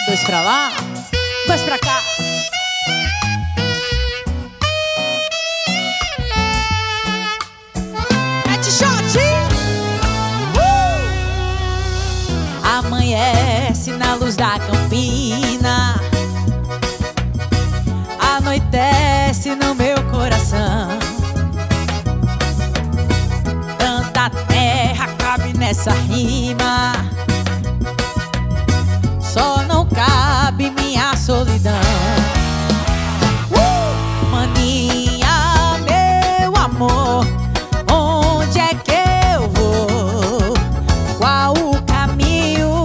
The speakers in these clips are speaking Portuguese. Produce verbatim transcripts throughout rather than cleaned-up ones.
Dois pra lá, dois pra cá. Mete shot! Uh! Amanhece na luz da campina, anoitece no meu coração. Tanta terra cabe nessa rima, só não cabe minha solidão. uh! Maninha, meu amor, onde é que eu vou? Qual o caminho?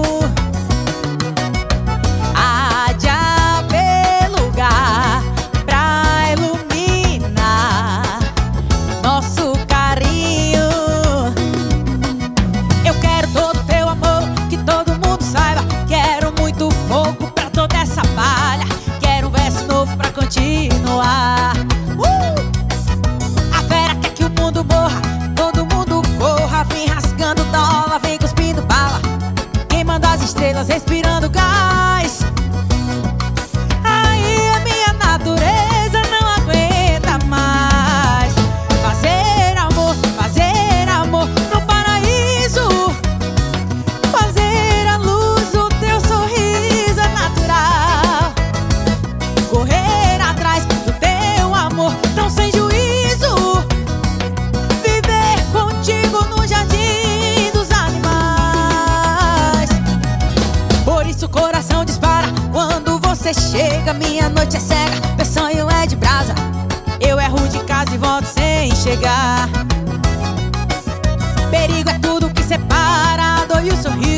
Há de haver lugar pra iluminar nosso carinho. Eu quero todo teu amor, que todo mundo saiba. Quero muito fogo pra toda essa palha. Quero um verso novo pra continuar. uh! A fera quer que o mundo morra, todo mundo corra. Vem rasgando dólar, vem cuspindo bala, queimando as estrelas, respirando gás. Aí a minha natureza não aguenta mais. Fazer amor, fazer amor no paraíso, fazer a luz do teu sorriso é natural. Correr atrás do teu amor tão sem juízo, viver contigo no jardim dos animais. Por isso o coração dispara quando você chega. Minha noite é cega, meu sonho é de brasa. Eu erro de casa e volto sem chegar. Perigo é tudo que separa a dor e o sorriso.